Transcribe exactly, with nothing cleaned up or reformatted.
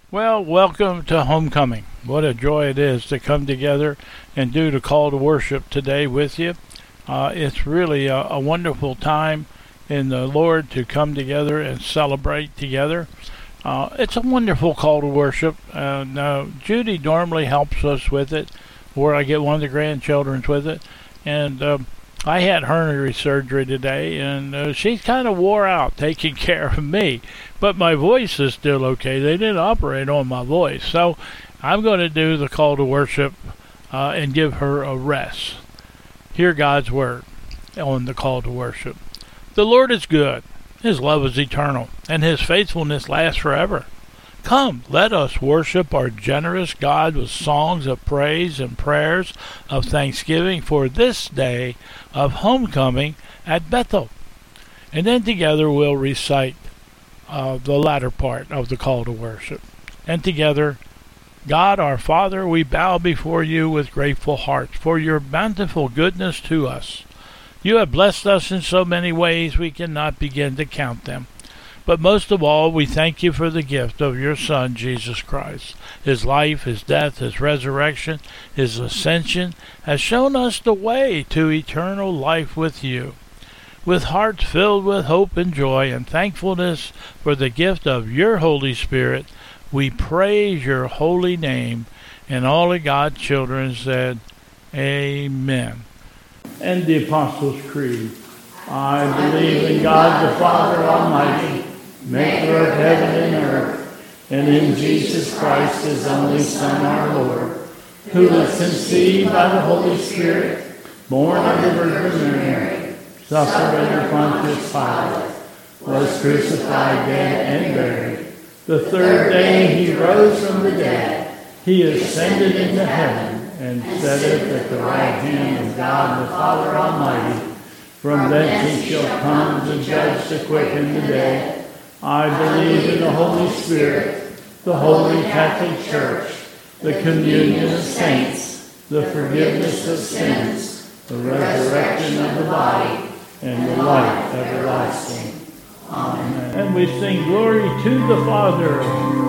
Well, welcome to Homecoming. What a joy it is to come together and do the call to worship today with you. Uh, it's really a, a wonderful time in the Lord to come together and celebrate together. Uh, it's a wonderful call to worship. And uh, Judy normally helps us with it, or I get one of the grandchildren with it. And um, I had hernia surgery today, and uh, she's kind of wore out taking care of me. But my voice is still okay. They didn't operate on my voice. So I'm going to do the call to worship uh, and give her a rest. Hear God's word on the call to worship. The Lord is good. His love is eternal, and his faithfulness lasts forever. Come, let us worship our generous God with songs of praise and prayers of thanksgiving for this day of homecoming at Bethel. And then together we'll recite uh, the latter part of the call to worship. And together, God our Father, we bow before you with grateful hearts for your bountiful goodness to us. You have blessed us in so many ways we cannot begin to count them. But most of all, we thank you for the gift of your Son, Jesus Christ. His life, his death, his resurrection, his ascension has shown us the way to eternal life with you. With hearts filled with hope and joy and thankfulness for the gift of your Holy Spirit, we praise your holy name. And all of God's children said, Amen. And the Apostles' Creed. I believe in God the Father Almighty, maker of heaven and earth, and in Jesus Christ, his only Son, our Lord, who was conceived by the Holy Spirit, born of the Virgin Mary, suffered under Pontius Pilate, was crucified, dead, and buried. The third day he rose from the dead. He ascended into heaven and sitteth at the right hand of God the Father Almighty. From thence he shall come to judge the quick and the dead. I believe in the Holy Spirit, the Holy Catholic Church, the communion of saints, the forgiveness of sins, the resurrection of the body, and the life everlasting. Amen. And we sing glory to the Father.